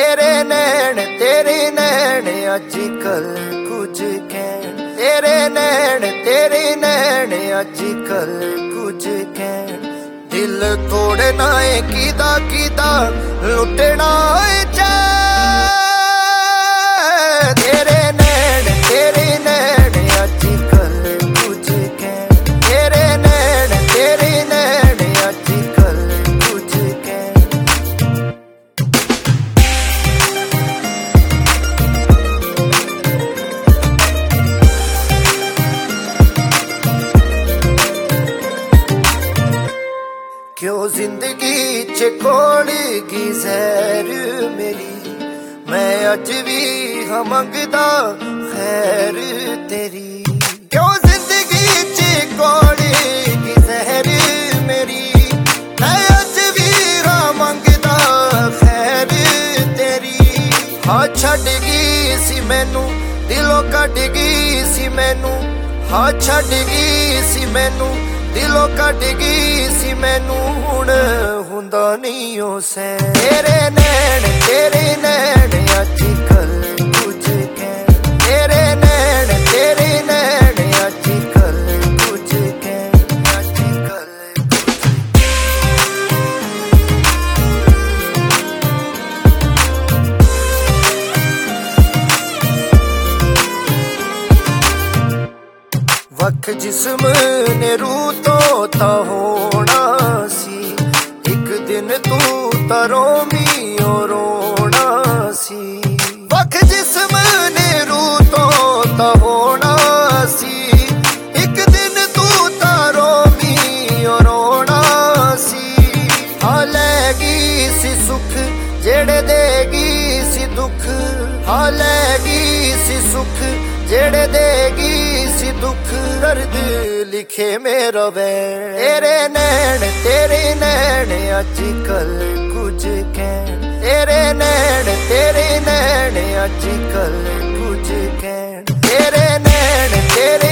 तेरे नैन अजकल कुछ कहन, तेरे नैन अजकल कुछ कहन। दिल तोड़ना है किदा किदा लुटना है चैन। तेरे नैन अजकल कुछ कहन, तेरे नैन अजकल कुछ कहन। क्यों जिंदगी च कोड़गी जहर मेरी, मैं अज भी हाँ मंगदा खैर तेरी। क्यों जिंदगी च कोड़गी जहर मेरी, मैं अज भी हाँ मंगदा खैर तेरी। हाँ छड़ गई सी मैनू दिलों कट गई सी मैनू, हाँ छड़ गई सी मैनू दिलों कट गई सी मैनू। हुण हुंदा नहीं ओ सैन। तेरे नैन अजकल कुछ कहन, तेरे नैन अजकल कुछ कहन, अजकल वख जिस्म ने रूह तो ता होना सी, एक दिन तू तरोमी और रोना सी। वख जिस्म ने रूह तो ता होना सी, एक दिन तू तरोमी और रोना सी। हाँ लैगी सी सुख जेड़े देगी सी दुख, हाँ लैगी सी सुख जेड़े देगी सी दुख। दर्द लिखे मेरा वैन। तेरे नैन अजकल कुछ कहन, तेरे नैन अजकल कुछ कहन। तेरे नैन